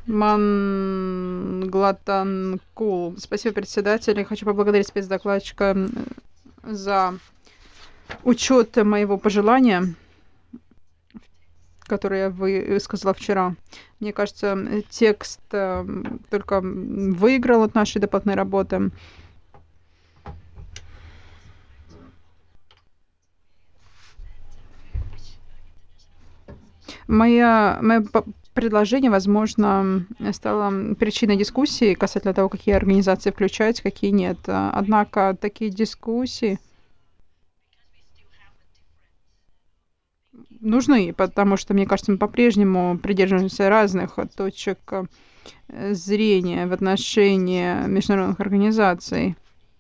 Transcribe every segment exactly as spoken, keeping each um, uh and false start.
Манглатанкул. Спасибо, председатель. Я хочу поблагодарить спецдокладчика за учет моего пожелания, которое я высказала вчера. Мне кажется, текст только выиграл от нашей дополнительной работы. Моя, мое предложение, возможно, стало причиной дискуссии касательно того, какие организации включать, какие нет. Однако такие дискуссии нужны, потому что, мне кажется, мы по-прежнему придерживаемся разных точек зрения в отношении международных организаций.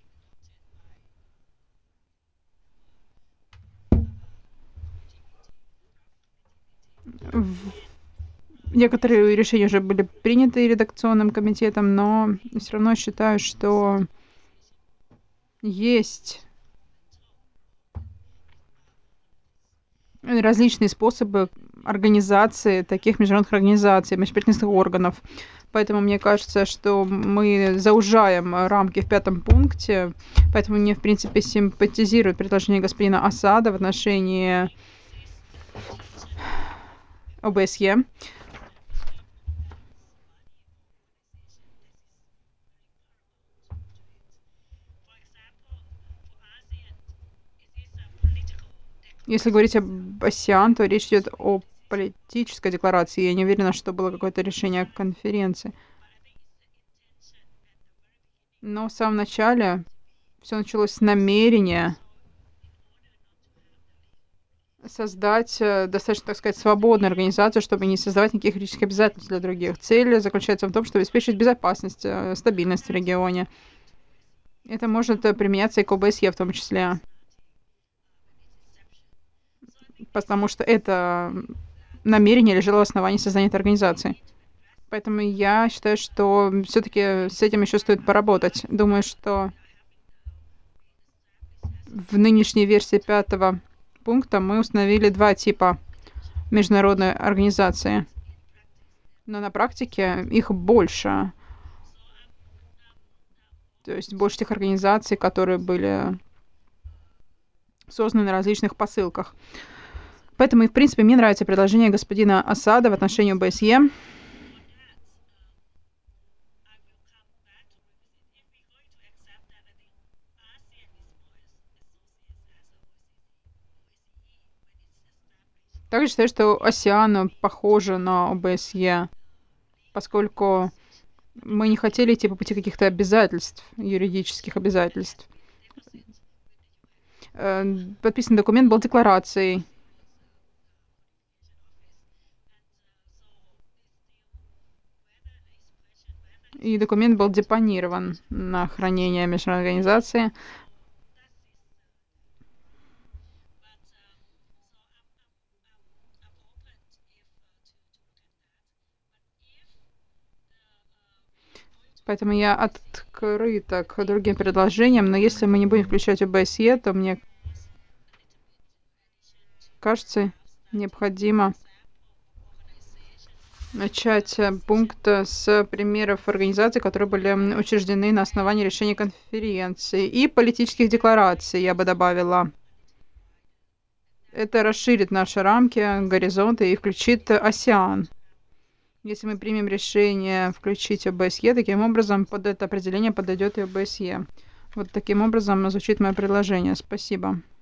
Некоторые решения уже были приняты редакционным комитетом, но все равно считаю, что есть различные способы организации таких международных организаций, межправительственных органов. Поэтому мне кажется, что мы заужаем рамки в пятом пункте. Поэтому мне, в принципе, симпатизирует предложение господина Асада в отношении ОБСЕ. Если говорить об АСЕАН, то речь идет о политической декларации. Я не уверена, что было какое-то решение конференции. Но в самом начале все началось с намерения создать достаточно, так сказать, свободную организацию, чтобы не создавать никаких юридических обязательств для других. Цель заключается в том, чтобы обеспечить безопасность, стабильность в регионе. Это может применяться и к ОБСЕ в том числе. Потому что это намерение лежало в основании создания этой организации. Поэтому я считаю, что все-таки с этим еще стоит поработать. Думаю, что в нынешней версии пятого пункта мы установили два типа международной организации. Но на практике их больше. То есть больше тех организаций, которые были созданы на различных посылках. Поэтому, в принципе, мне нравится предложение господина Асада в отношении ОБСЕ. Также считаю, что АСЕАН похоже на ОБСЕ, поскольку мы не хотели идти по пути каких-то обязательств, юридических обязательств. Подписанный документ был декларацией. И документ был депонирован на хранение международной организации. Поэтому я открыта к другим предложениям, но если мы не будем включать ОБСЕ, то мне кажется, необходимо начать пункт с примеров организаций, которые были учреждены на основании решений конференции и политических деклараций, я бы добавила. Это расширит наши рамки, горизонты и включит АСЕАН. Если мы примем решение включить ОБСЕ, таким образом под это определение подойдет и ОБСЕ. Вот таким образом звучит мое предложение. Спасибо.